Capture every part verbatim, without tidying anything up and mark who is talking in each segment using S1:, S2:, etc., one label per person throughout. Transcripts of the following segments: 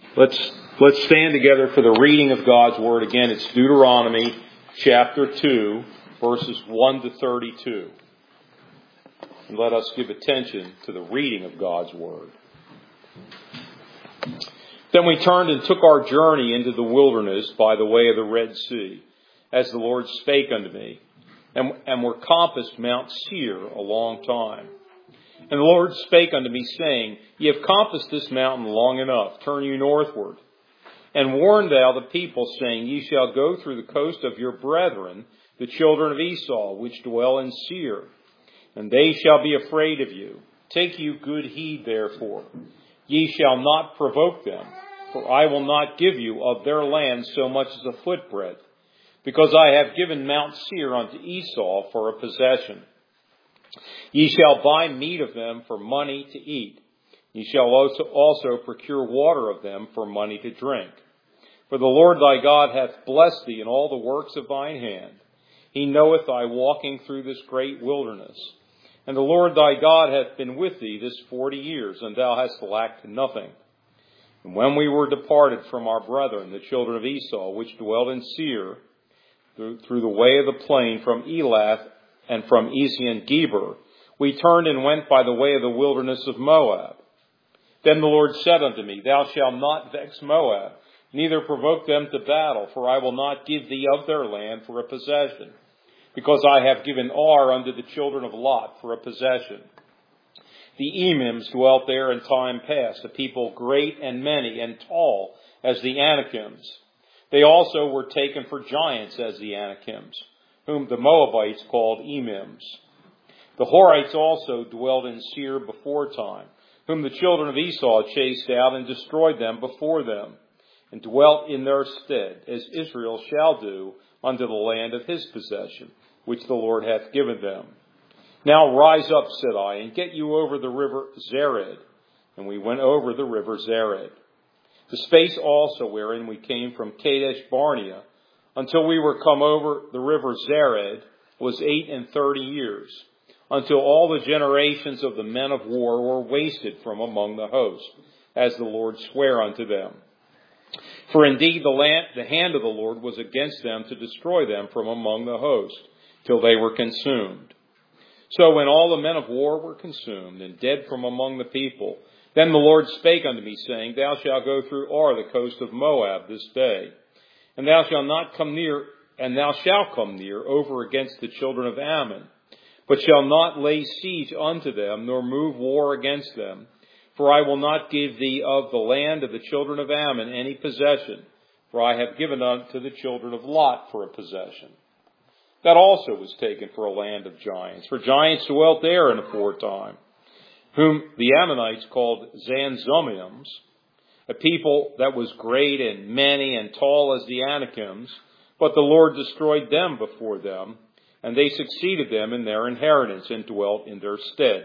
S1: Let's let's stand together for the reading of God's Word. Again, it's Deuteronomy chapter two, verses one to thirty-two. And let us give attention to the reading of God's Word. Then we turned and took our journey into the wilderness by the way of the Red Sea, as the Lord spake unto me, and, and were compassed Mount Seir a long time. And the Lord spake unto me, saying, Ye have compassed this mountain long enough, turn you northward. And warn thou the people, saying, Ye shall go through the coast of your brethren, the children of Esau, which dwell in Seir, and they shall be afraid of you. Take you good heed, therefore. Ye shall not provoke them, for I will not give you of their land so much as a footbreadth, because I have given Mount Seir unto Esau for a possession. Ye shall buy meat of them for money to eat. Ye shall also, also procure water of them for money to drink. For the Lord thy God hath blessed thee in all the works of thine hand. He knoweth thy walking through this great wilderness. And the Lord thy God hath been with thee this forty years, and thou hast lacked nothing. And when we were departed from our brethren, the children of Esau, which dwelled in Seir, through, through the way of the plain from Elath and from Ezion Geber, we turned and went by the way of the wilderness of Moab. Then the Lord said unto me, Thou shalt not vex Moab, neither provoke them to battle, for I will not give thee of their land for a possession, because I have given Ar unto the children of Lot for a possession. The Emims dwelt there in time past, a people great and many and tall as the Anakims. They also were taken for giants as the Anakims, whom the Moabites called Emims. The Horites also dwelled in Seir before time, whom the children of Esau chased out and destroyed them before them, and dwelt in their stead, as Israel shall do unto the land of his possession, which the Lord hath given them. Now rise up, said I, and get you over the river Zered. And we went over the river Zered. The space also wherein we came from Kadesh Barnea, until we were come over the river Zered, was eight and thirty years, until all the generations of the men of war were wasted from among the host, as the Lord sware unto them. For indeed the, land, the hand of the Lord was against them to destroy them from among the host, till they were consumed. So when all the men of war were consumed, and dead from among the people, then the Lord spake unto me, saying, Thou shalt go through Ar, the coast of Moab, this day, and thou shalt not come near, and thou shalt come near over against the children of Ammon, but shall not lay siege unto them, nor move war against them. For I will not give thee of the land of the children of Ammon any possession, for I have given unto the children of Lot for a possession. That also was taken for a land of giants, for giants dwelt there in aforetime, whom the Ammonites called Zanzummims, a people that was great and many and tall as the Anakims, but the Lord destroyed them before them, and they succeeded them in their inheritance and dwelt in their stead.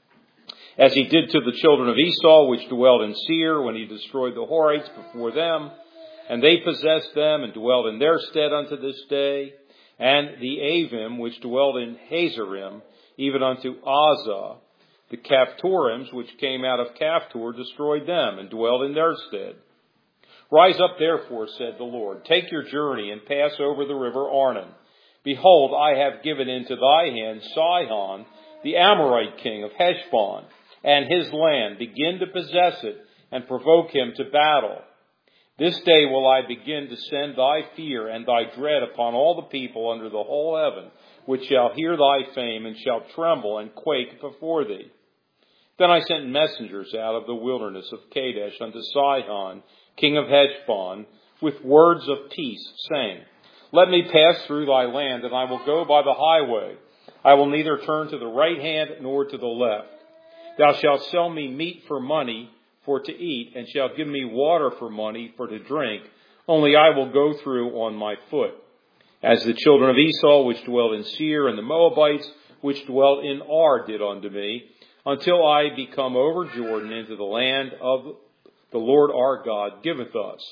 S1: As he did to the children of Esau, which dwelled in Seir, when he destroyed the Horites before them, and they possessed them and dwelled in their stead unto this day, and the Avim, which dwelled in Hazerim, even unto Azah, the Caphtorims, which came out of Caphtor, destroyed them and dwelled in their stead. Rise up, therefore, said the Lord, take your journey and pass over the river Arnon. Behold, I have given into thy hand Sihon, the Amorite king of Heshbon, and his land. Begin to possess it, and provoke him to battle. This day will I begin to send thy fear and thy dread upon all the people under the whole heaven, which shall hear thy fame, and shall tremble and quake before thee. Then I sent messengers out of the wilderness of Kadesh unto Sihon, king of Heshbon, with words of peace, saying, Let me pass through thy land, and I will go by the highway. I will neither turn to the right hand nor to the left. Thou shalt sell me meat for money for to eat, and shalt give me water for money for to drink. Only I will go through on my foot. As the children of Esau, which dwelt in Seir, and the Moabites, which dwelt in Ar, did unto me, until I be come over Jordan into the land of the Lord our God giveth us.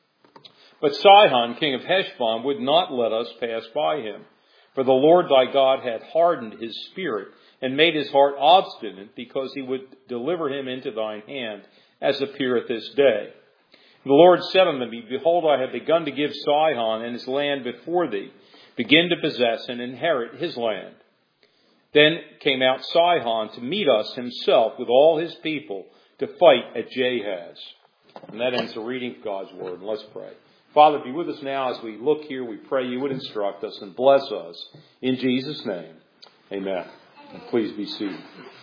S1: But Sihon, king of Heshbon, would not let us pass by him. For the Lord thy God had hardened his spirit, and made his heart obstinate, because he would deliver him into thine hand, as appeareth this day. The Lord said unto me, Behold, I have begun to give Sihon and his land before thee. Begin to possess and inherit his land. Then came out Sihon to meet us himself with all his people to fight at Jahaz. And that ends the reading of God's word. And let's pray. Father, be with us now as we look here. We pray you would instruct us and bless us. In Jesus' name, amen. And please be seated.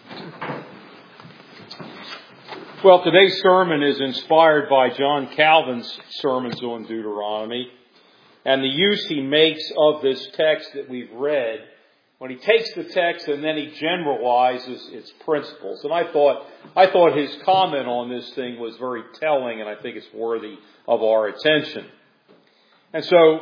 S1: Well, today's sermon is inspired by John Calvin's sermons on Deuteronomy and the use he makes of this text that we've read when he takes the text and then he generalizes its principles. And I thought, I thought his comment on this thing was very telling, and I think it's worthy of our attention. And so,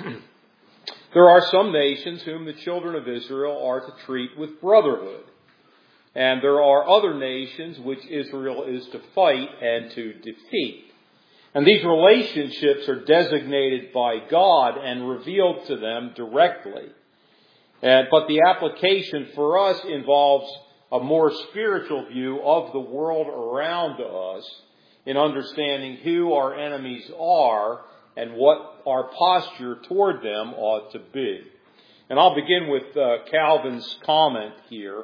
S1: there are some nations whom the children of Israel are to treat with brotherhood. And there are other nations which Israel is to fight and to defeat. And these relationships are designated by God and revealed to them directly. And, but the application for us involves a more spiritual view of the world around us in understanding who our enemies are and what our posture toward them ought to be. And I'll begin with uh, Calvin's comment here.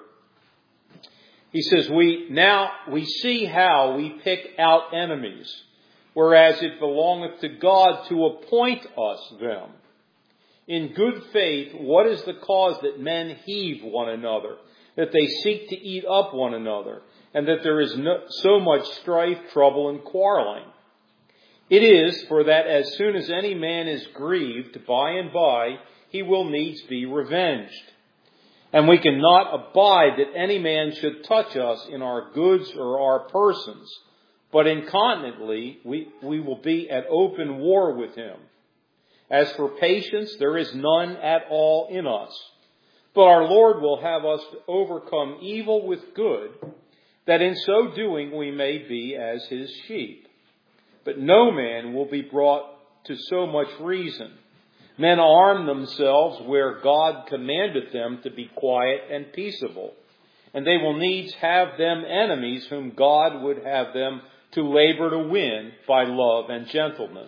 S1: He says, we now we see how we pick out enemies, whereas it belongeth to God to appoint us them. In good faith, what is the cause that men heave one another, that they seek to eat up one another, and that there is no, so much strife, trouble, and quarreling? It is for that as soon as any man is grieved, by and by he will needs be revenged. And we cannot abide that any man should touch us in our goods or our persons, but incontinently we, we will be at open war with him. As for patience, there is none at all in us. But our Lord will have us to overcome evil with good, that in so doing we may be as his sheep. But no man will be brought to so much reason. Men arm themselves where God commandeth them to be quiet and peaceable. And they will needs have them enemies whom God would have them to labor to win by love and gentleness.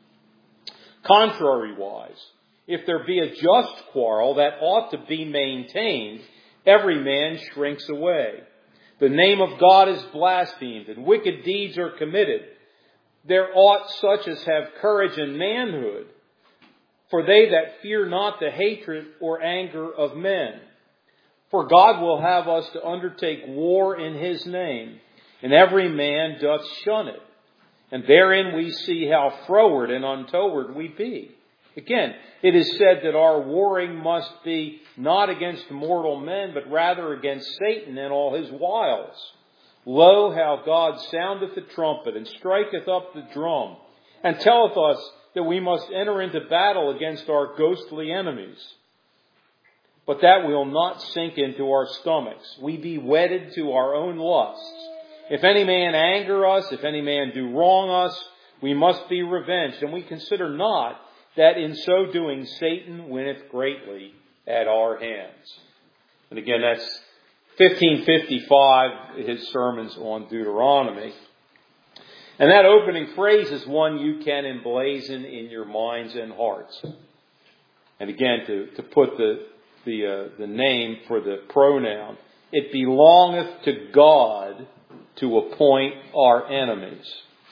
S1: Contrariwise, if there be a just quarrel that ought to be maintained, every man shrinks away. The name of God is blasphemed, and wicked deeds are committed. There ought such as have courage and manhood, for they that fear not the hatred or anger of men. For God will have us to undertake war in his name, and every man doth shun it. And therein we see how froward and untoward we be. Again, it is said that our warring must be not against mortal men, but rather against Satan and all his wiles. Lo, how God soundeth the trumpet, and striketh up the drum, and telleth us that we must enter into battle against our ghostly enemies. But that will not sink into our stomachs. We be wedded to our own lusts. If any man anger us, if any man do wrong us, we must be revenged. And we consider not that in so doing Satan winneth greatly at our hands. And again, that's fifteen fifty-five, his sermons on Deuteronomy. And that opening phrase is one you can emblazon in your minds and hearts. And again, to, to put the the uh, the name for the pronoun, it belongeth to God to appoint our enemies.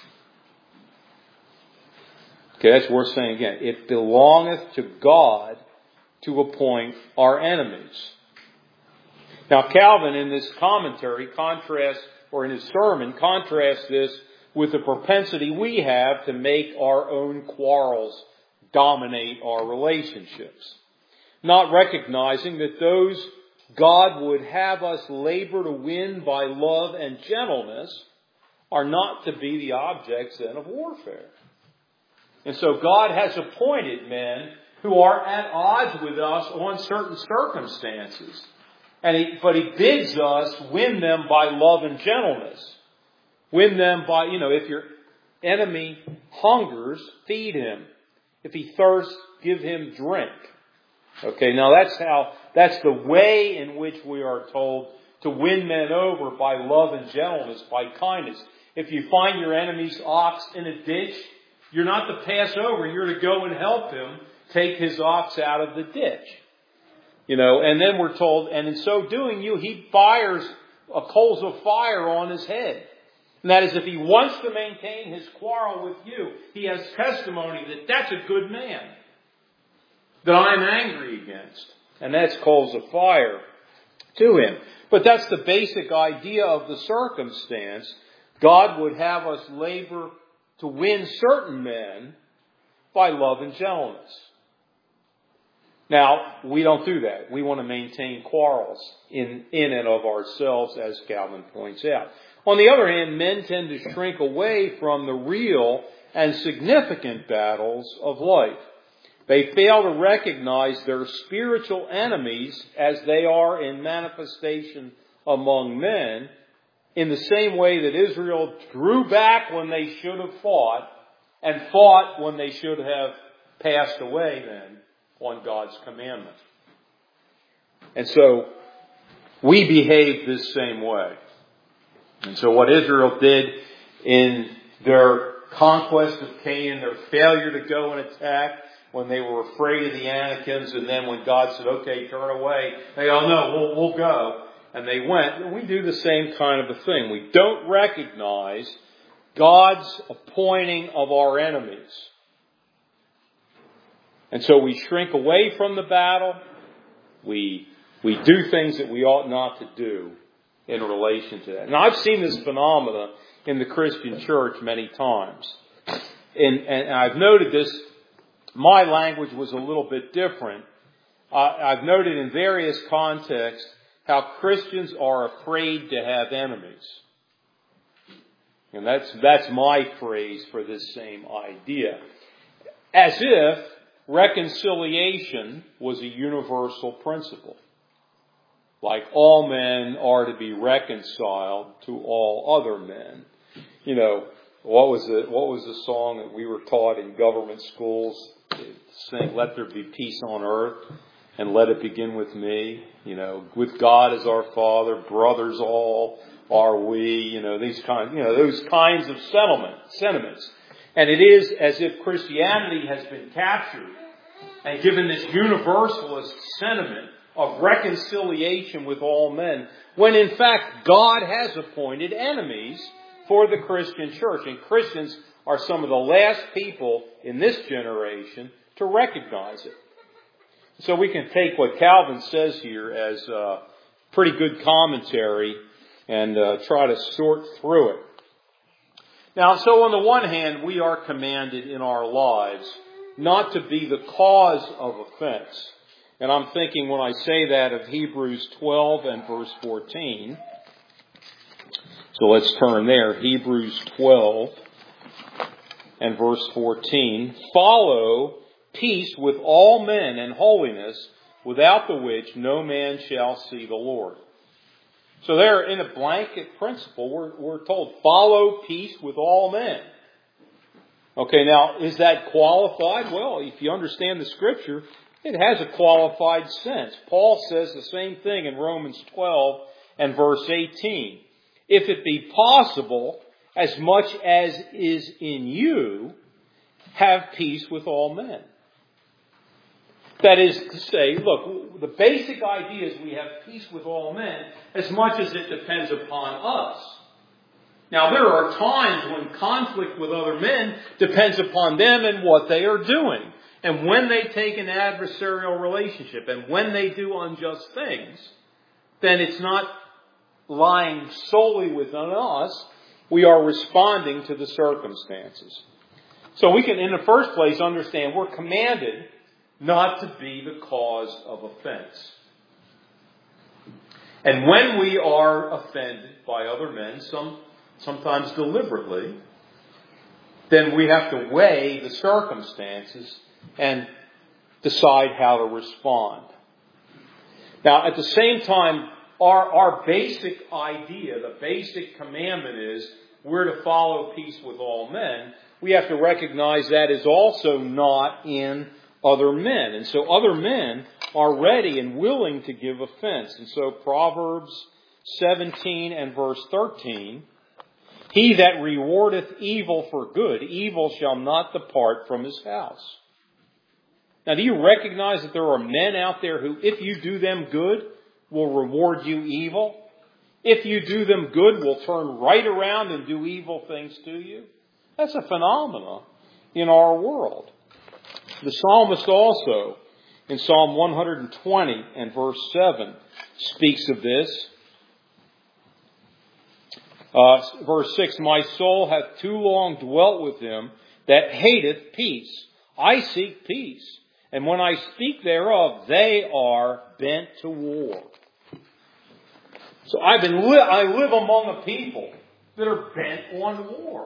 S1: Okay, that's worth saying again. It belongeth to God to appoint our enemies. Now, Calvin, in this commentary, contrasts, or in his sermon, contrasts this with the propensity we have to make our own quarrels dominate our relationships, not recognizing that those God would have us labor to win by love and gentleness are not to be the objects then of warfare. And so God has appointed men who are at odds with us on certain circumstances. And he, but he bids us win them by love and gentleness. Win them by, you know, if your enemy hungers, feed him. If he thirsts, give him drink. Okay, now that's how, that's the way in which we are told to win men over by love and gentleness, by kindness. If you find your enemy's ox in a ditch, you're not to pass over. You're to go and help him take his ox out of the ditch. You know, and then we're told, and in so doing, you heap fires, uh, coals of fire on his head. And that is, if he wants to maintain his quarrel with you, he has testimony that that's a good man that I'm angry against. And that's coals of fire to him. But that's the basic idea of the circumstance. God would have us labor to win certain men by love and gentleness. Now, we don't do that. We want to maintain quarrels in, in and of ourselves, as Calvin points out. On the other hand, men tend to shrink away from the real and significant battles of life. They fail to recognize their spiritual enemies as they are in manifestation among men, in the same way that Israel drew back when they should have fought and fought when they should have passed away then on God's commandment. And so we behave this same way. And so what Israel did in their conquest of Canaan, their failure to go and attack when they were afraid of the Anakims, and then when God said, okay, turn away, they all no, we'll, we'll go. And they went. We do the same kind of a thing. We don't recognize God's appointing of our enemies. And so we shrink away from the battle. We, we do things that we ought not to do in relation to that. Now, I've seen this phenomena in the Christian church many times. And, and I've noted this. My language was a little bit different. Uh, I've noted in various contexts how Christians are afraid to have enemies. And that's, that's my phrase for this same idea. As if reconciliation was a universal principle. Like all men are to be reconciled to all other men. You know, what was the, what was the song that we were taught in government schools? Sing, let there be peace on earth and let it begin with me. You know, with God as our Father, brothers all are we. You know, these kind, you know, those kinds of sentiment, sentiments. And it is as if Christianity has been captured and given this universalist sentiment of reconciliation with all men, when in fact God has appointed enemies for the Christian church. And Christians are some of the last people in this generation to recognize it. So we can take what Calvin says here as a pretty good commentary and uh, try to sort through it. Now, so on the one hand, we are commanded in our lives not to be the cause of offense. And I'm thinking when I say that of Hebrews twelve and verse fourteen. So let's turn there. Hebrews twelve and verse fourteen. Follow peace with all men and holiness, without the which no man shall see the Lord. So there, in a blanket principle, we're, we're told, follow peace with all men. Okay, now, is that qualified? Well, if you understand the Scripture, it has a qualified sense. Paul says the same thing in Romans twelve and verse eighteen. If it be possible, as much as is in you, have peace with all men. That is to say, look, the basic idea is we have peace with all men as much as it depends upon us. Now, there are times when conflict with other men depends upon them and what they are doing. And when they take an adversarial relationship and when they do unjust things, then it's not lying solely within us. We are responding to the circumstances. So we can, in the first place, understand we're commanded not to be the cause of offense. And when we are offended by other men, some sometimes deliberately, then we have to weigh the circumstances and decide how to respond. Now, at the same time, our, our basic idea, the basic commandment is we're to follow peace with all men. We have to recognize that is also not in other men. And so other men are ready and willing to give offense. And so Proverbs seventeen and verse thirteen He that rewardeth evil for good, evil shall not depart from his house. Now, do you recognize that there are men out there who, if you do them good, will reward you evil? If you do them good, will turn right around and do evil things to you? That's a phenomenon in our world. The psalmist also, in Psalm one twenty and verse seven, speaks of this. Uh, verse six, my soul hath too long dwelt with him that hateth peace. I seek peace. And when I speak thereof, they are bent to war. So I've been li- I live among a people that are bent on war.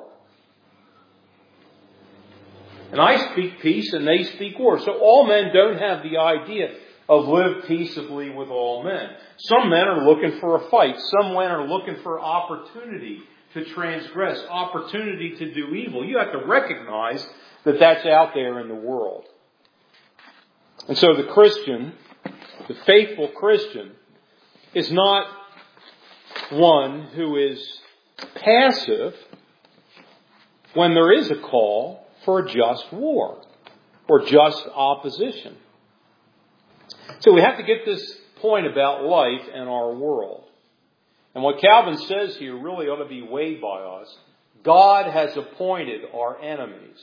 S1: And I speak peace and they speak war. So all men don't have the idea of live peaceably with all men. Some men are looking for a fight. Some men are looking for opportunity to transgress, opportunity to do evil. You have to recognize that that's out there in the world. And so the Christian, the faithful Christian, is not one who is passive when there is a call for a just war or just opposition. So we have to get this point about life and our world. And what Calvin says here really ought to be weighed by us. God has appointed our enemies.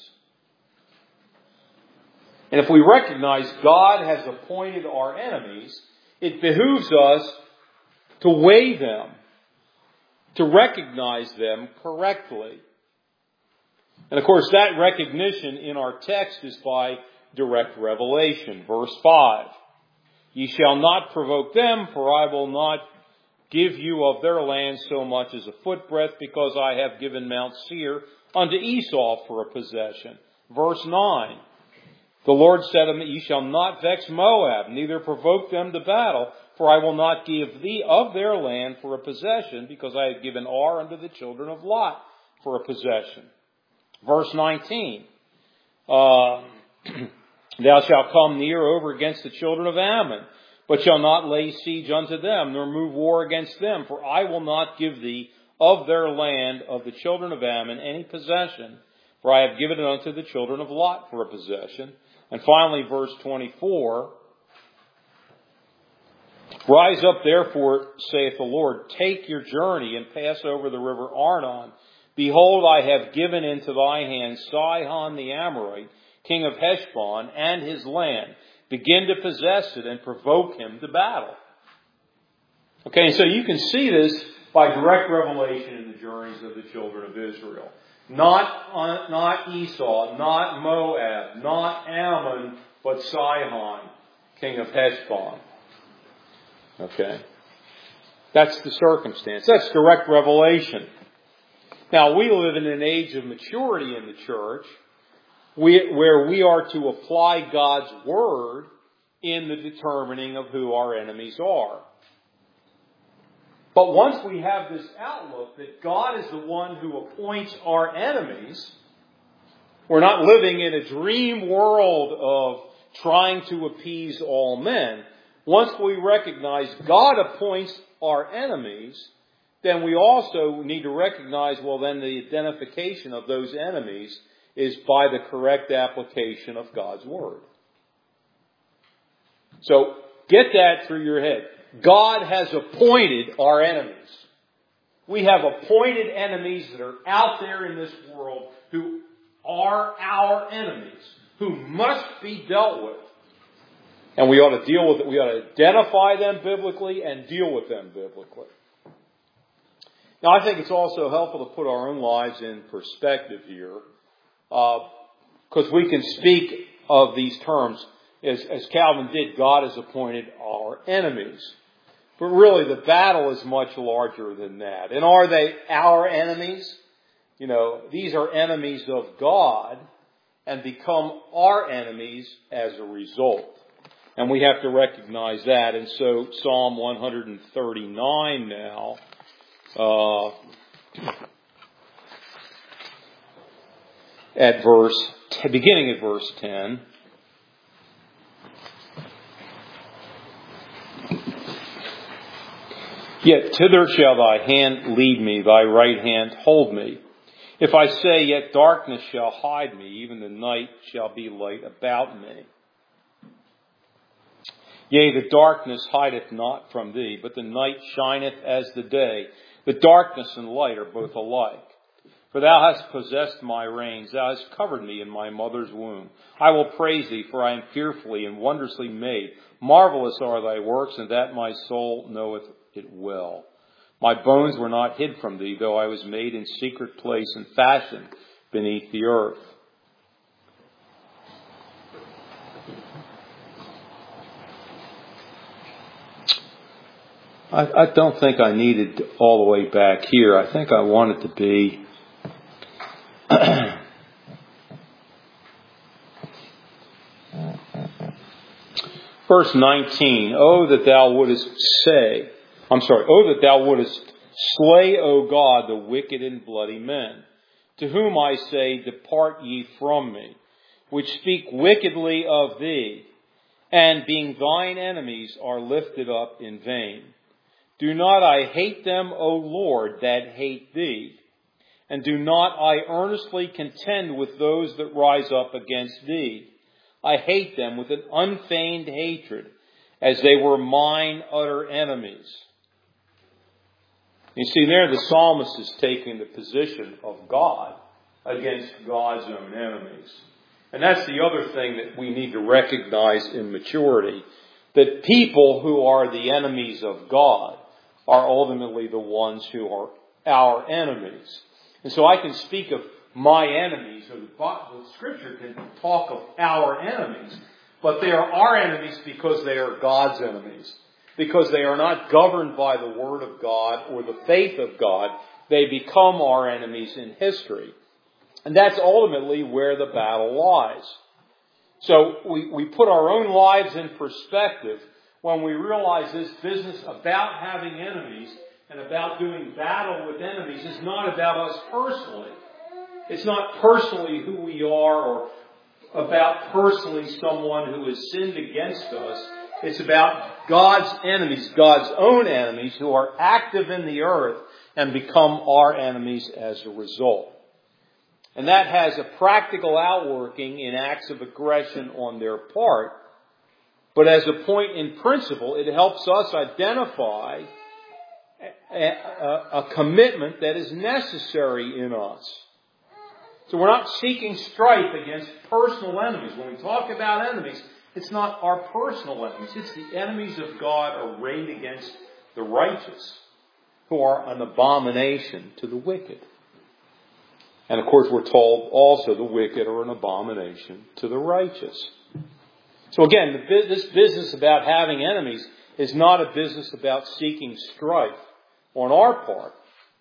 S1: And if we recognize God has appointed our enemies, it behooves us to weigh them, to recognize them correctly. And of course, that recognition in our text is by direct revelation. Verse five. Ye shall not provoke them, for I will not give you of their land so much as a footbreadth, because I have given Mount Seir unto Esau for a possession. Verse nine. The Lord said unto me, Ye shall not vex Moab, neither provoke them to battle, for I will not give thee of their land for a possession, because I have given Ar unto the children of Lot for a possession. Verse nineteen. Uh, Thou shalt come near over against the children of Ammon, but shall not lay siege unto them, nor move war against them, for I will not give thee of their land of the children of Ammon any possession, for I have given it unto the children of Lot for a possession. And finally, verse twenty-four, Rise up therefore, saith the Lord, take your journey and pass over the river Arnon. Behold, I have given into thy hand Sihon the Amorite, king of Heshbon, and his land. Begin to possess it and provoke him to battle. Okay, so you can see this by direct revelation in the journeys of the children of Israel. Not, uh, not Esau, not Moab, not Ammon, but Sihon, king of Heshbon. Okay. That's the circumstance. That's direct revelation. Now, we live in an age of maturity in the church, we, where we are to apply God's Word in the determining of who our enemies are. But once we have this outlook that God is the one who appoints our enemies, we're not living in a dream world of trying to appease all men. Once we recognize God appoints our enemies, then we also need to recognize, well, then the identification of those enemies is by the correct application of God's Word. So, get that through your head. God has appointed our enemies. We have appointed enemies that are out there in this world who are our enemies, who must be dealt with. And we ought to deal with it. We ought to identify them biblically and deal with them biblically. Now, I think it's also helpful to put our own lives in perspective here, because uh, we can speak of these terms as, as Calvin did. God has appointed our enemies. But really, the battle is much larger than that. And are they our enemies? You know, these are enemies of God and become our enemies as a result. And we have to recognize that. And so Psalm one thirty-nine now, uh, at verse, beginning at verse ten. Yet thither shall thy hand lead me, thy right hand hold me. If I say, yet darkness shall hide me, even the night shall be light about me. Yea, the darkness hideth not from thee, but the night shineth as the day. The darkness and light are both alike. For thou hast possessed my reins, thou hast covered me in my mother's womb. I will praise thee, for I am fearfully and wondrously made. Marvelous are thy works, and that my soul knoweth it well. My bones were not hid from thee, though I was made in secret place and fashioned beneath the earth. I, I don't think I needed all the way back here. I think I wanted to be verse nineteen. Oh, that thou wouldest say, I'm sorry, oh, that thou wouldest slay, O God, the wicked and bloody men, to whom I say, depart ye from me, which speak wickedly of thee, and being thine enemies are lifted up in vain. Do not I hate them, O Lord, that hate thee? And do not I earnestly contend with those that rise up against thee? I hate them with an unfeigned hatred, as they were mine utter enemies. You see, there the psalmist is taking the position of God against God's own enemies. And that's the other thing that we need to recognize in maturity, that people who are the enemies of God are ultimately the ones who are our enemies. And so I can speak of my enemies, or the, the Scripture can talk of our enemies, but they are our enemies because they are God's enemies. Because they are not governed by the Word of God or the faith of God, they become our enemies in history. And that's ultimately where the battle lies. So we, we put our own lives in perspective when we realize this business about having enemies and about doing battle with enemies is not about us personally. It's not personally who we are or about personally someone who has sinned against us. It's about God's enemies, God's own enemies who are active in the earth and become our enemies as a result. And that has a practical outworking in acts of aggression on their part. But as a point in principle, it helps us identify a, a, a commitment that is necessary in us. So we're not seeking strife against personal enemies. When we talk about enemies, it's not our personal enemies. It's the enemies of God arrayed against the righteous, who are an abomination to the wicked. And of course, we're told also the wicked are an abomination to the righteous. So again, the, this business about having enemies is not a business about seeking strife on our part.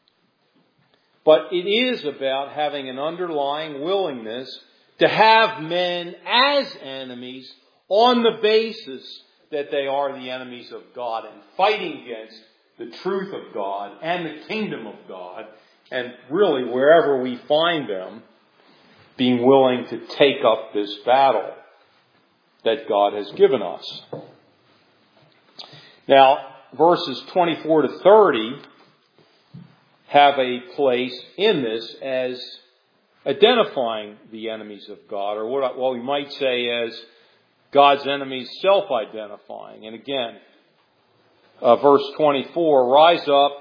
S1: But it is about having an underlying willingness to have men as enemies on the basis that they are the enemies of God and fighting against the truth of God and the kingdom of God. And really, wherever we find them, being willing to take up this battle that God has given us. Now, verses twenty-four to thirty have a place in this as identifying the enemies of God, or what, what we might say as God's enemies self-identifying. And again, uh, verse twenty-four, rise up,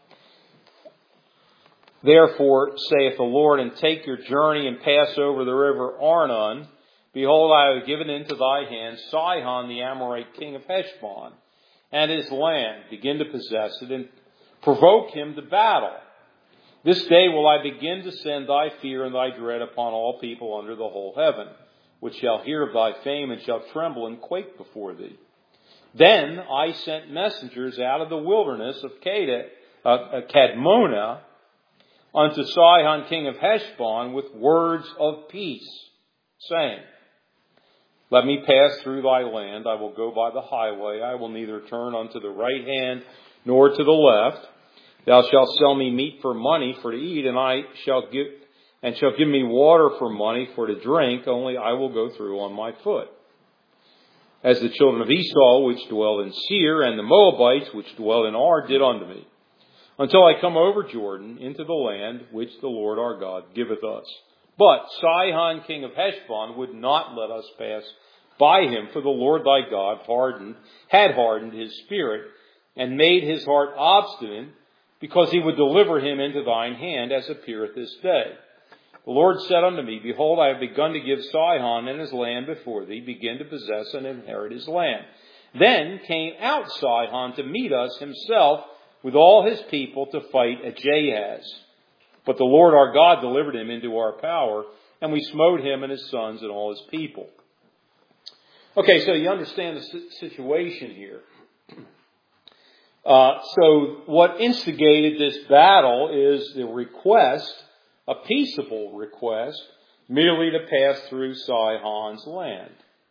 S1: therefore, saith the Lord, and take your journey and pass over the river Arnon. Behold, I have given into thy hand Sihon, the Amorite king of Heshbon, and his land. Begin to possess it and provoke him to battle. This day will I begin to send thy fear and thy dread upon all people under the whole heaven, which shall hear of thy fame and shall tremble and quake before thee. Then I sent messengers out of the wilderness of Kadmonah unto Sihon king of Heshbon with words of peace, saying, let me pass through thy land. I will go by the highway. I will neither turn unto the right hand nor to the left. Thou shalt sell me meat for money for to eat, and I shall give and shall give me water for money for to drink. Only I will go through on my foot. as the children of Esau, which dwell in Seir, and the Moabites, which dwell in Ar, did unto me, until I come over Jordan into the land which the Lord our God giveth us. But Sihon, king of Heshbon, would not let us pass by him, for the Lord thy God hardened, had hardened his spirit, and made his heart obstinate, because he would deliver him into thine hand, as appeareth this day. The Lord said unto me, Behold, I have begun to give Sihon and his land before thee, begin to possess and inherit his land. Then came out Sihon to meet us himself with all his people to fight at Jahaz. But the Lord our God delivered him into our power, and we smote him and his sons and all his people. Okay, so you understand the situation here. Uh, so what instigated this battle is the request, a peaceable request, merely to pass through Sihon's land.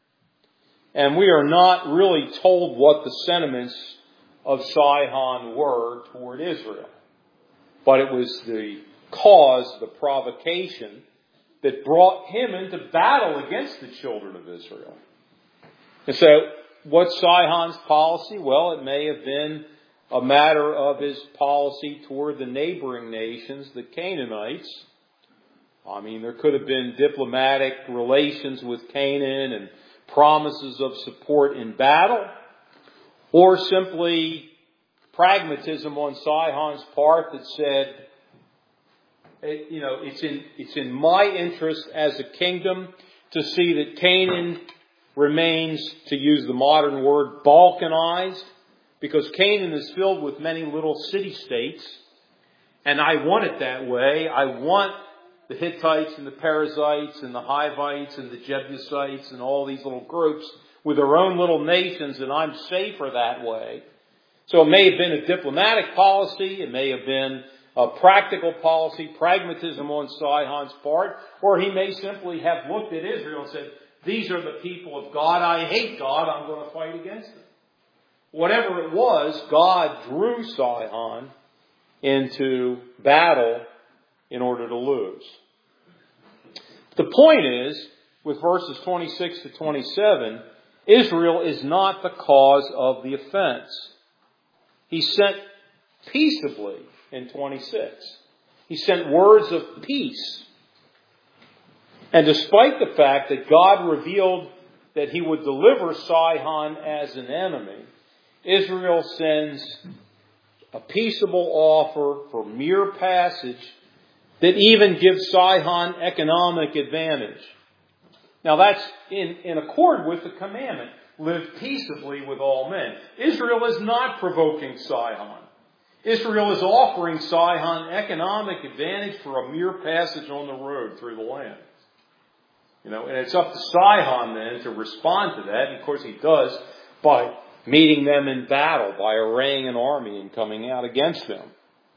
S1: And we are not really told what the sentiments of Sihon were toward Israel. But it was the cause, the provocation, that brought him into battle against the children of Israel. And so, what's Sihon's policy? Well, it may have been a matter of his policy toward the neighboring nations, the Canaanites. I mean, there could have been diplomatic relations with Canaan and promises of support in battle, or simply pragmatism on Sihon's part that said, you know, it's in, it's in my interest as a kingdom to see that Canaan remains, to use the modern word, balkanized, because Canaan is filled with many little city-states, and I want it that way. I want the Hittites and the Perizzites and the Hivites and the Jebusites and all these little groups with their own little nations, and I'm safer that way. So it may have been a diplomatic policy, it may have been a practical policy, pragmatism on Sihon's part, or he may simply have looked at Israel and said, these are the people of God, I hate God, I'm going to fight against them. Whatever it was, God drew Sihon into battle in order to lose. The point is, with verses twenty-six to twenty-seven, Israel is not the cause of the offense. He sent peaceably in twenty-six. He sent words of peace. And despite the fact that God revealed that he would deliver Sihon as an enemy, Israel sends a peaceable offer for mere passage that even gives Sihon economic advantage. Now that's in, in accord with the commandment. Live peaceably with all men. Israel is not provoking Sihon. Israel is offering Sihon economic advantage for a mere passage on the road through the land. You know, and it's up to Sihon then to respond to that. And of course he does by meeting them in battle, by arraying an army and coming out against them.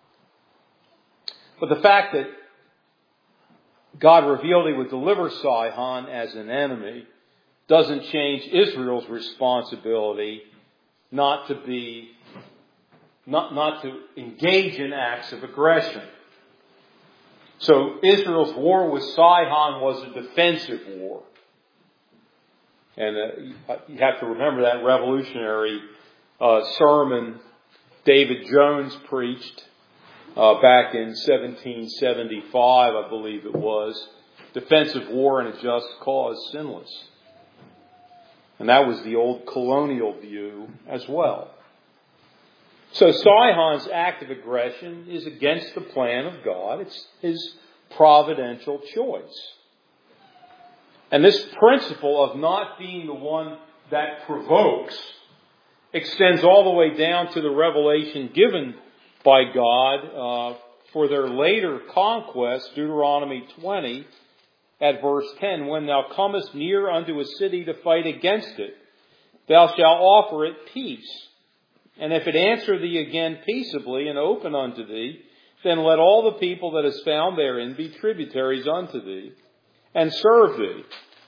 S1: But the fact that God revealed he would deliver Sihon as an enemy doesn't change Israel's responsibility not to be, not, not to engage in acts of aggression. So Israel's war with Sihon was a defensive war. And uh, you have to remember that revolutionary uh, sermon David Jones preached uh, back in seventeen seventy-five, I believe it was. Defensive war and a just cause, sinless. And that was the old colonial view as well. So Sihon's act of aggression is against the plan of God. It's his providential choice. And this principle of not being the one that provokes extends all the way down to the revelation given by God uh, for their later conquest, Deuteronomy twenty, at verse ten. When thou comest near unto a city to fight against it, thou shalt offer it peace. And if it answer thee again peaceably and open unto thee, then let all the people that is found therein be tributaries unto thee, and serve thee.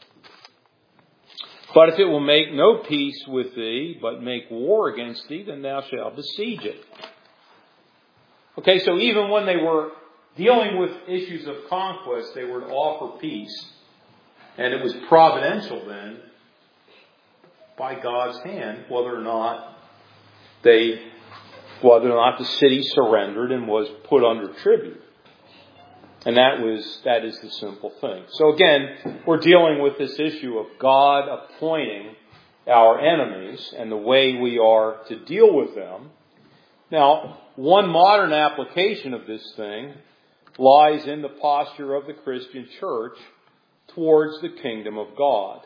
S1: But if it will make no peace with thee, but make war against thee, then thou shalt besiege it. Okay, so even when they were dealing with issues of conquest, they were to offer peace. And it was providential then. by God's hand whether or not they, whether or not the city surrendered and was put under tribute. And that was, that is the simple thing. So again, we're dealing with this issue of God appointing our enemies and the way we are to deal with them. Now, one modern application of this thing lies in the posture of the Christian church towards the kingdom of God.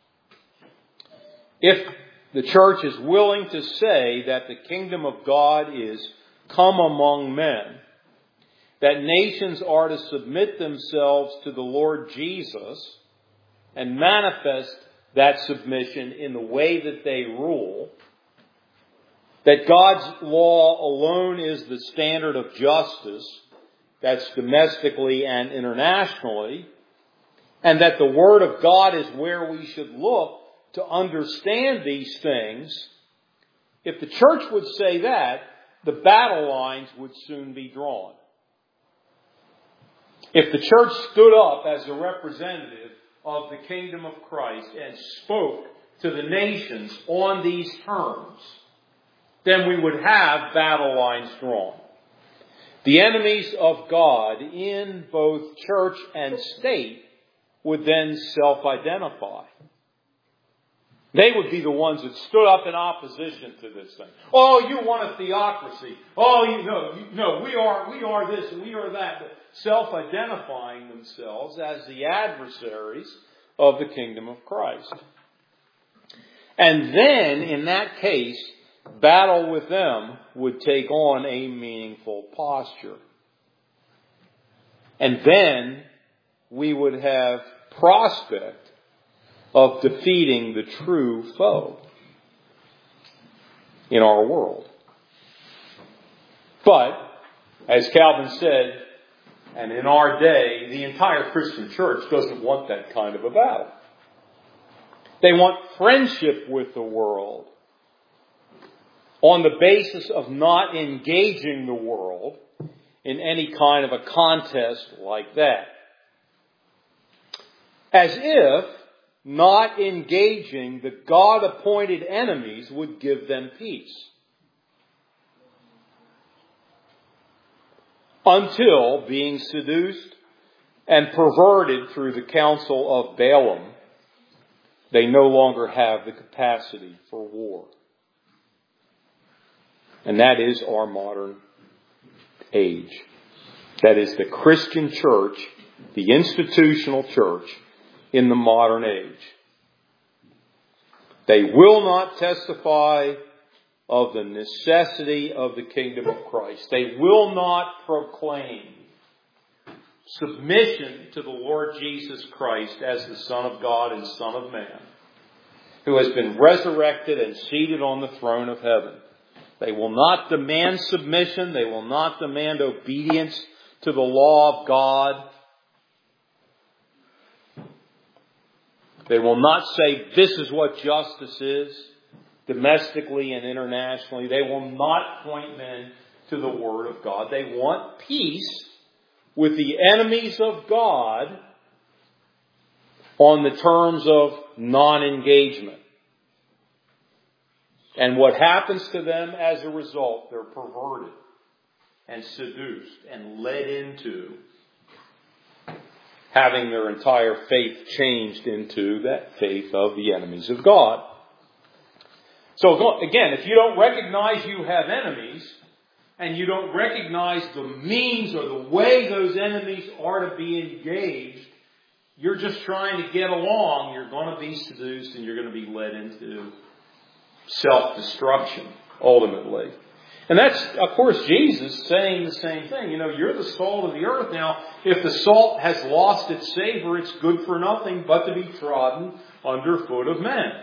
S1: If the church is willing to say that the kingdom of God is come among men, that nations are to submit themselves to the Lord Jesus and manifest that submission in the way that they rule, that God's law alone is the standard of justice, that's domestically and internationally, and that the Word of God is where we should look to understand these things, if the church would say that, the battle lines would soon be drawn. If the church stood up as a representative of the kingdom of Christ and spoke to the nations on these terms, then we would have battle lines drawn. The enemies of God in both church and state would then self-identify. They would be the ones that stood up in opposition to this thing. Oh, you want a theocracy. Oh, you know, you, no, we are, we are this and we are that. But self-identifying themselves as the adversaries of the kingdom of Christ. And then, in that case, battle with them would take on a meaningful posture. And then we would have prospect of defeating the true foe in our world. But, as Calvin said, and in our day, the entire Christian church doesn't want that kind of a battle. They want friendship with the world on the basis of not engaging the world in any kind of a contest like that. As if not engaging the God-appointed enemies would give them peace. Until, being seduced and perverted through the counsel of Balaam, they no longer have the capacity for war. And that is our modern age. That is the Christian church, the institutional church in the modern age. They will not testify of the necessity of the kingdom of Christ. They will not proclaim submission to the Lord Jesus Christ as the Son of God and Son of Man, who has been resurrected and seated on the throne of heaven. They will not demand submission. They will not demand obedience to the law of God. They will not say, this is what justice is, domestically and internationally. They will not point men to the Word of God. They want peace with the enemies of God on the terms of non-engagement. And what happens to them as a result? They're perverted and seduced and led into having their entire faith changed into that faith of the enemies of God. So again, if you don't recognize you have enemies, and you don't recognize the means or the way those enemies are to be engaged, you're just trying to get along, you're going to be seduced and you're going to be led into self-destruction, ultimately. And that's, of course, Jesus saying the same thing. You know, you're the salt of the earth. Now, if the salt has lost its savor, it's good for nothing but to be trodden underfoot of men.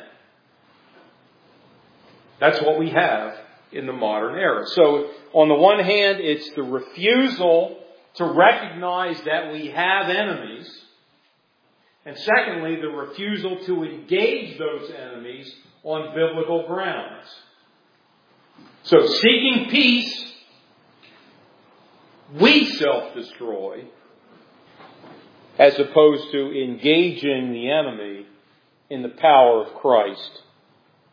S1: That's what we have in the modern era. So, on the one hand, it's the refusal to recognize that we have enemies. And secondly, the refusal to engage those enemies on biblical grounds. So seeking peace, we self-destroy, as opposed to engaging the enemy in the power of Christ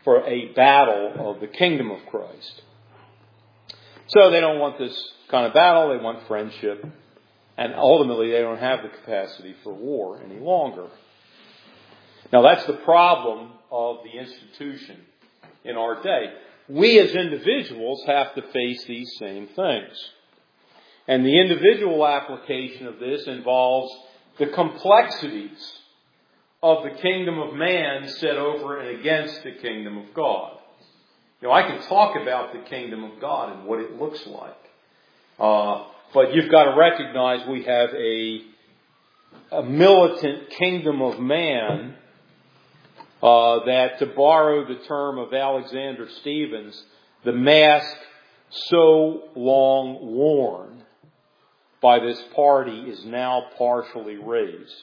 S1: for a battle of the kingdom of Christ. So they don't want this kind of battle. They want friendship. And ultimately, they don't have the capacity for war any longer. Now, that's the problem of the institution in our day. We as individuals have to face these same things. And the individual application of this involves the complexities of the kingdom of man set over and against the kingdom of God. You know, I can talk about the kingdom of God and what it looks like. Uh, but you've got to recognize we have a, a militant kingdom of man uh, that, to borrow the term of Alexander Stevens, the mask so long worn by this party is now partially raised.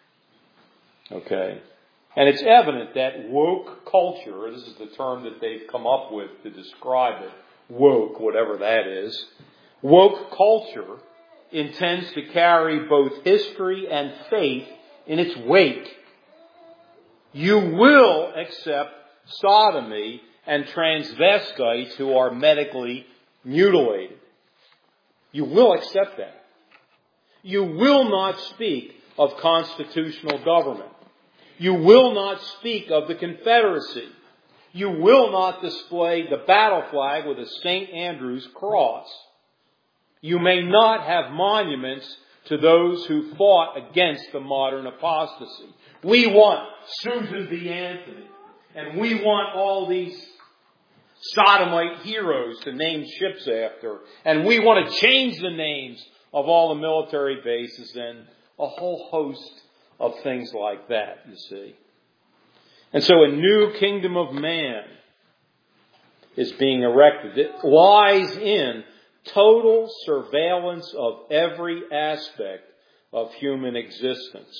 S1: Okay. And it's evident that woke culture, this is the term that they've come up with to describe it, woke, whatever that is, woke culture intends to carry both history and faith in its wake. You will accept sodomy and transvestites who are medically mutilated. You will accept that. You will not speak of constitutional government. You will not speak of the Confederacy. You will not display the battle flag with a Saint Andrew's cross. You may not have monuments to those who fought against the modern apostasy. We want Susan B. Anthony, and we want all these sodomite heroes to name ships after, and we want to change the names of all the military bases and a whole host of things like that, you see. And so a new kingdom of man is being erected. It lies in total surveillance of every aspect of human existence.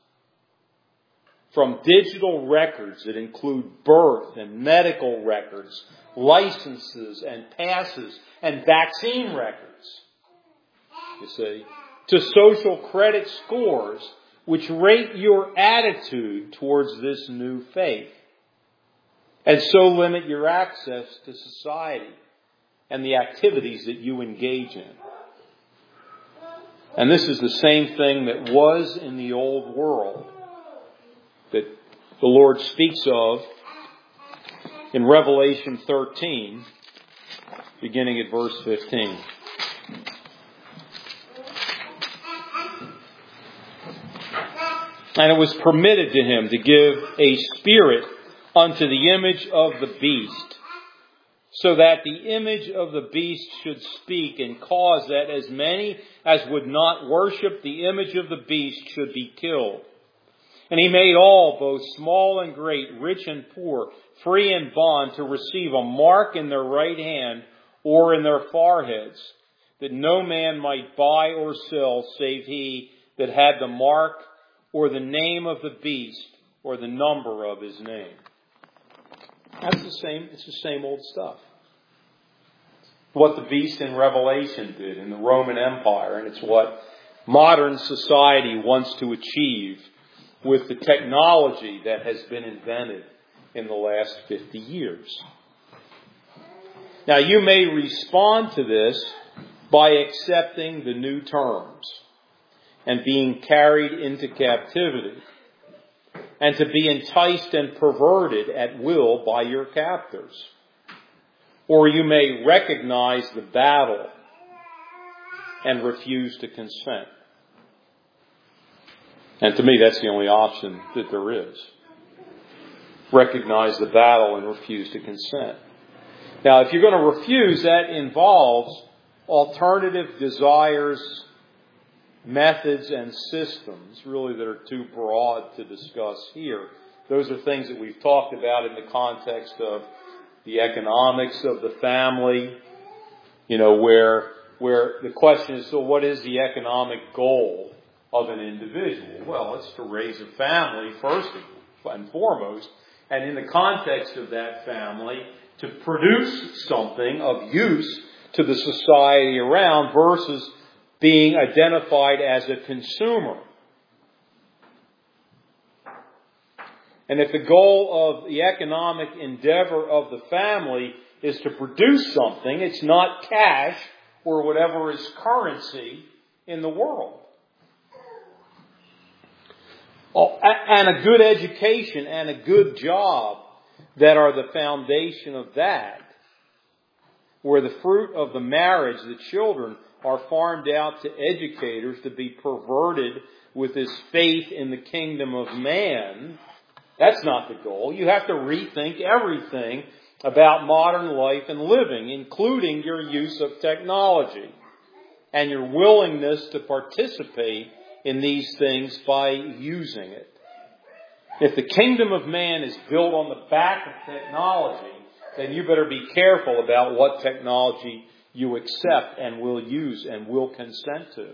S1: From digital records that include birth and medical records, licenses and passes and vaccine records, you see, to social credit scores which rate your attitude towards this new faith and so limit your access to society and the activities that you engage in. And this is the same thing that was in the old world that the Lord speaks of in Revelation thirteen, beginning at verse fifteen. And it was permitted to him to give a spirit unto the image of the beast, so that the image of the beast should speak and cause that as many as would not worship the image of the beast should be killed. And he made all, both small and great, rich and poor, free and bond, to receive a mark in their right hand or in their foreheads, that no man might buy or sell save he that had the mark or the name of the beast or the number of his name. That's the same, it's the same old stuff. What the beast in Revelation did in the Roman Empire, and it's what modern society wants to achieve with the technology that has been invented in the last fifty years. Now, you may respond to this by accepting the new terms and being carried into captivity, and to be enticed and perverted at will by your captors. Or you may recognize the battle and refuse to consent. And to me, that's the only option that there is. Recognize the battle and refuse to consent. Now, if you're going to refuse, that involves alternative desires, methods, and systems, really, that are too broad to discuss here. Those are things that we've talked about in the context of the economics of the family, you know, where where the question is, so what is the economic goal of an individual? Well, it's to raise a family first and foremost, and in the context of that family, to produce something of use to the society around versus being identified as a consumer. And if the goal of the economic endeavor of the family is to produce something, it's not cash or whatever is currency in the world. Oh, and a good education and a good job that are the foundation of that, where the fruit of the marriage, the children, are farmed out to educators to be perverted with this faith in the kingdom of man. That's not the goal. You have to rethink everything about modern life and living, including your use of technology and your willingness to participate in these things by using it. If the kingdom of man is built on the back of technology, then you better be careful about what technology you accept and will use and will consent to.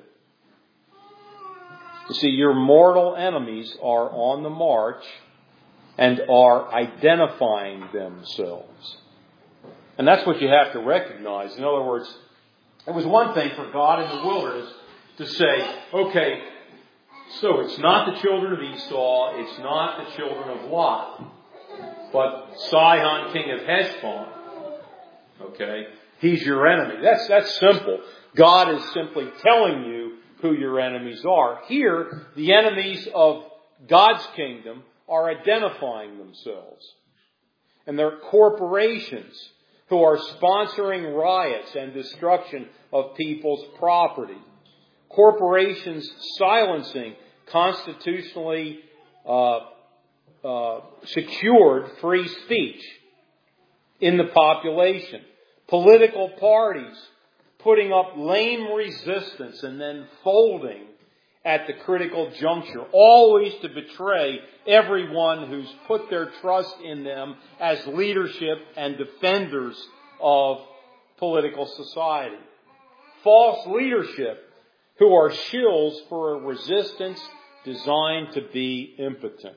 S1: You see, your mortal enemies are on the march and are identifying themselves. And that's what you have to recognize. In other words, it was one thing for God in the wilderness to say, okay, so it's not the children of Esau, it's not the children of Lot, but Sihon, king of Heshbon. Okay? He's your enemy. That's, that's simple. God is simply telling you who your enemies are. Here, the enemies of God's kingdom are identifying themselves. And they're corporations who are sponsoring riots and destruction of people's property. Corporations silencing constitutionally uh, uh, secured free speech in the population. Political parties putting up lame resistance and then folding at the critical juncture, always to betray everyone who's put their trust in them as leadership and defenders of political society. False leadership who are shills for a resistance designed to be impotent.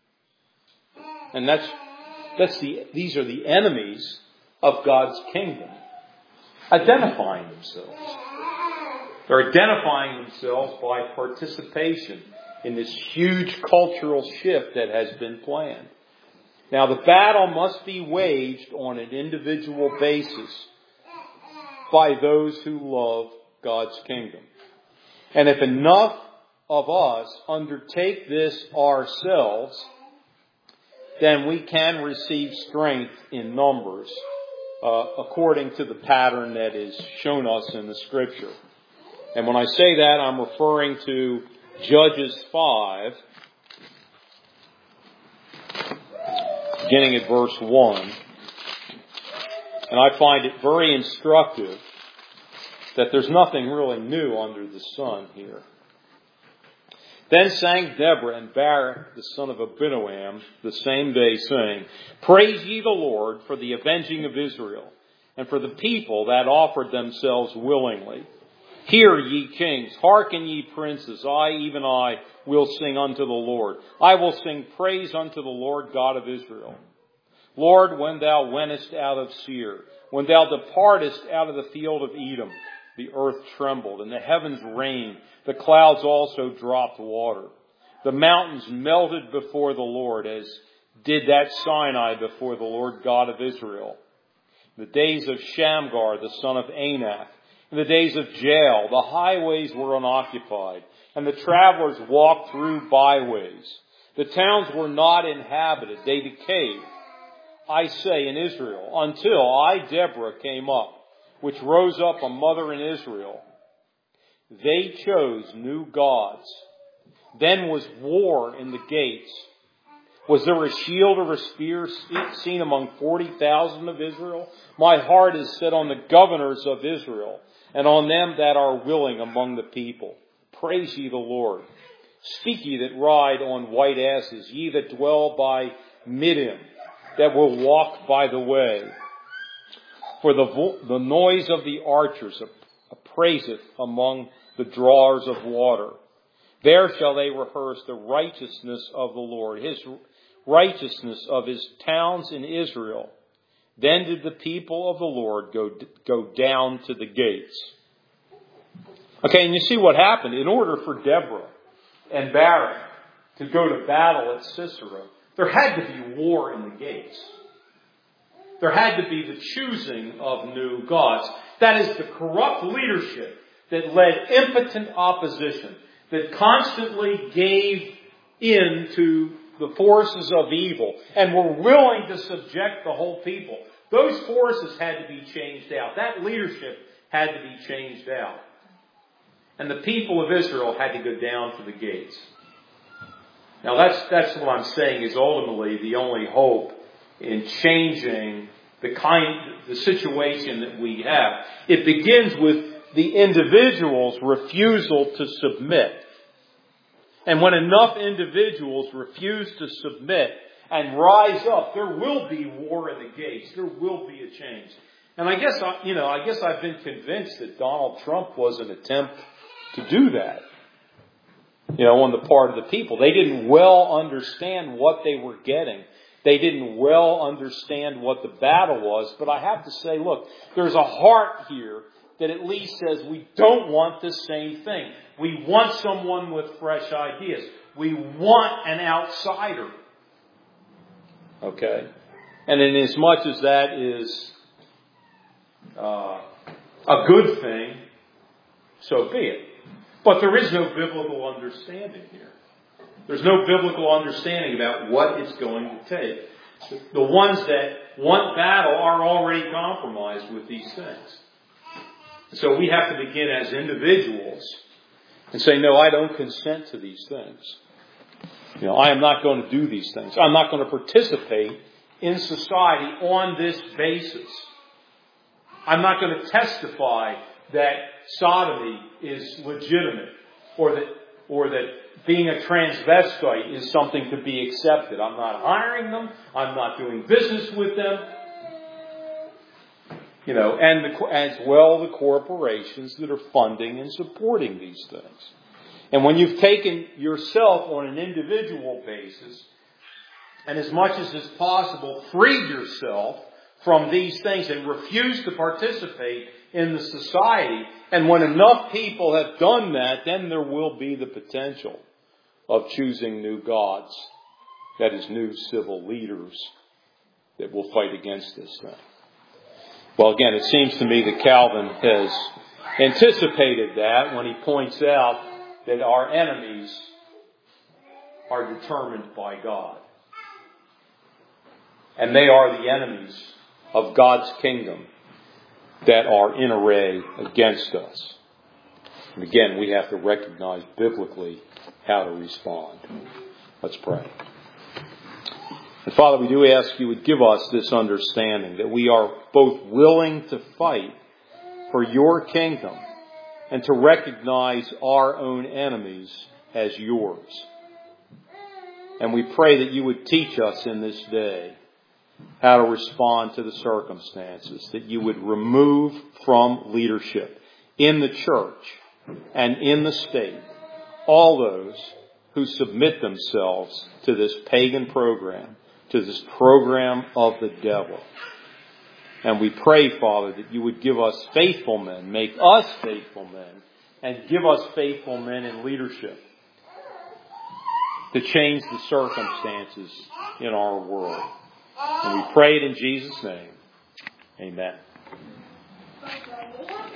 S1: And that's, that's the, these are the enemies of God's kingdom, identifying themselves. They're identifying themselves by participation in this huge cultural shift that has been planned. Now, the battle must be waged on an individual basis by those who love God's kingdom. And if enough of us undertake this ourselves, then we can receive strength in numbers uh, according to the pattern that is shown us in the Scripture. And when I say that, I'm referring to Judges five, beginning at verse one. And I find it very instructive that there's nothing really new under the sun here. Then sang Deborah and Barak, the son of Abinoam, the same day, saying, Praise ye the Lord for the avenging of Israel, and for the people that offered themselves willingly. Hear, ye kings, hearken, ye princes, I, even I, will sing unto the Lord. I will sing praise unto the Lord God of Israel. Lord, when thou wentest out of Seir, when thou departest out of the field of Edom, the earth trembled, and the heavens rained, the clouds also dropped water. The mountains melted before the Lord, as did that Sinai before the Lord God of Israel. The days of Shamgar, the son of Anath, in the days of Jael, the highways were unoccupied, and the travelers walked through byways. The towns were not inhabited, they decayed. I say in Israel, until I, Deborah, came up, which rose up a mother in Israel. They chose new gods. Then was war in the gates. Was there a shield or a spear seen among forty thousand of Israel? My heart is set on the governors of Israel, and on them that are willing among the people. Praise ye the Lord. Speak ye that ride on white asses, ye that dwell by Midim, that will walk by the way. For the, vo- the noise of the archers appraiseth among the drawers of water. There shall they rehearse the righteousness of the Lord, his righteousness of his towns in Israel. Then did the people of the Lord go, go down to the gates. Okay, and you see what happened. In order for Deborah and Barak to go to battle at Sisera, there had to be war in the gates. There had to be the choosing of new gods. That is the corrupt leadership that led impotent opposition, that constantly gave in to the forces of evil and were willing to subject the whole people. Those forces had to be changed out. That leadership had to be changed out. And the people of Israel had to go down to the gates. Now that's, that's what I'm saying is ultimately the only hope in changing the kind, the situation that we have. It begins with the individual's refusal to submit. And when enough individuals refuse to submit and rise up, there will be war in the gates. There will be a change. And I guess, I, you know, I guess I've been convinced that Donald Trump was an attempt to do that. You know, on the part of the people. They didn't well understand what they were getting. They didn't well understand what the battle was. But I have to say, look, there's a heart here that at least says we don't want the same thing. We want someone with fresh ideas. We want an outsider. Okay? And in as much as that is uh, a good thing, so be it. But there is no biblical understanding here. There's no biblical understanding about what it's going to take. The ones that want battle are already compromised with these things. So we have to begin as individuals and say, no, I don't consent to these things. You know, I am not going to do these things. I'm not going to participate in society on this basis. I'm not going to testify that sodomy is legitimate or that or that being a transvestite is something to be accepted. I'm not hiring them. I'm not doing business with them. You know, and the, as well the corporations that are funding and supporting these things. And when you've taken yourself on an individual basis, and as much as is possible, freed yourself from these things and refused to participate in the society, and when enough people have done that, then there will be the potential of choosing new gods, that is, new civil leaders that will fight against this thing. Well, again, it seems to me that Calvin has anticipated that when he points out that our enemies are determined by God. And they are the enemies of God's kingdom that are in array against us. And again, we have to recognize biblically how to respond. Let's pray. And Father, we do ask you would give us this understanding that we are both willing to fight for your kingdom and to recognize our own enemies as yours. And we pray that you would teach us in this day how to respond to the circumstances, that you would remove from leadership in the church and in the state all those who submit themselves to this pagan program, to this program of the devil. And we pray, Father, that you would give us faithful men, make us faithful men, and give us faithful men in leadership to change the circumstances in our world. And we pray it in Jesus' name. Amen.